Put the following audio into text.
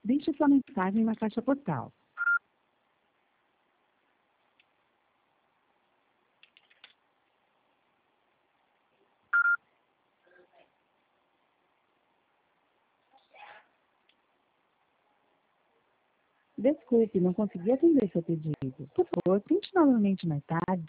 Deixe sua mensagem na caixa postal. Desculpe, não consegui atender seu pedido. Por favor, tente novamente mais tarde.